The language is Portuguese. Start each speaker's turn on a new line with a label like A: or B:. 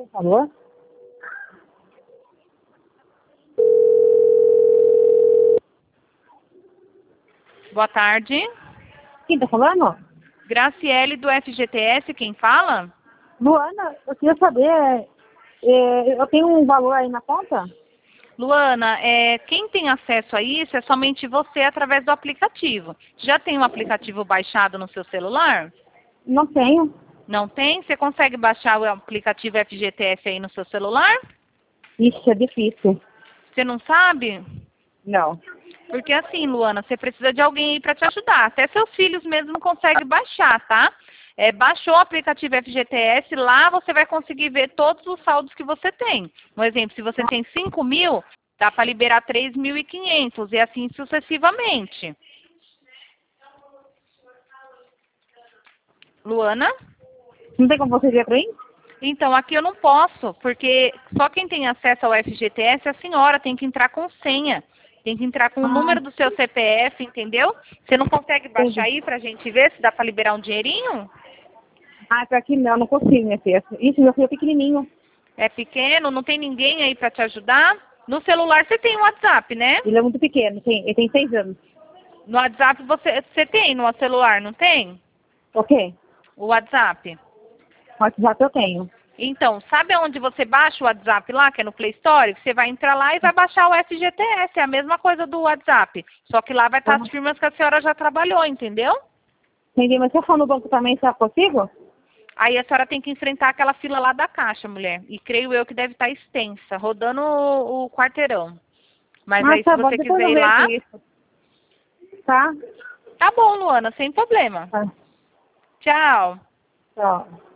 A: Alô?
B: Boa tarde.
A: Quem tá falando?
B: Graciele do FGTS, quem fala?
A: Luana, eu queria saber, eu tenho um valor aí na conta?
B: Luana, quem tem acesso a isso é somente você através do aplicativo. Já tem um aplicativo baixado no seu celular?
A: Não tenho.
B: Não tem? Você consegue baixar o aplicativo FGTS aí no seu celular?
A: Ixi, é difícil.
B: Você não sabe?
A: Não.
B: Porque assim, Luana, você precisa de alguém aí para te ajudar. Até seus filhos mesmo não conseguem baixar, tá? Baixou o aplicativo FGTS, lá você vai conseguir ver todos os saldos que você tem. Um exemplo, se você tem 5.000, dá para liberar 3.500 e assim sucessivamente. Luana?
A: Não tem como você ver pra mim?
B: Então, aqui eu não posso, porque só quem tem acesso ao FGTS é a senhora, tem que entrar com senha. Tem que entrar com o número do seu CPF, entendeu? Você não consegue baixar
A: Entendi.
B: aí pra gente ver se dá pra liberar um dinheirinho?
A: Ah, pra aqui não consigo, minha filha. Isso, meu filho é pequenininho.
B: É pequeno, não tem ninguém aí pra te ajudar? No celular você tem o WhatsApp, né?
A: Ele é muito pequeno, ele tem 6 anos.
B: No WhatsApp você tem no celular, não tem?
A: Ok?
B: O WhatsApp.
A: WhatsApp eu tenho.
B: Então, sabe onde você baixa o WhatsApp lá, que é no Play Store? Você vai entrar lá e vai baixar o FGTS, é a mesma coisa do WhatsApp. Só que lá vai estar as firmas que a senhora já trabalhou, entendeu?
A: Entendi, mas se eu for no banco também, será que eu consigo?
B: Aí a senhora tem que enfrentar aquela fila lá da caixa, mulher. E creio eu que deve estar extensa, rodando o quarteirão. Mas
A: Ah,
B: aí se
A: tá bom,
B: você
A: depois
B: quiser
A: eu
B: ir
A: vejo
B: lá,
A: isso. Tá?
B: tá bom, Luana, sem problema.
A: Tá.
B: Tchau.
A: Tchau.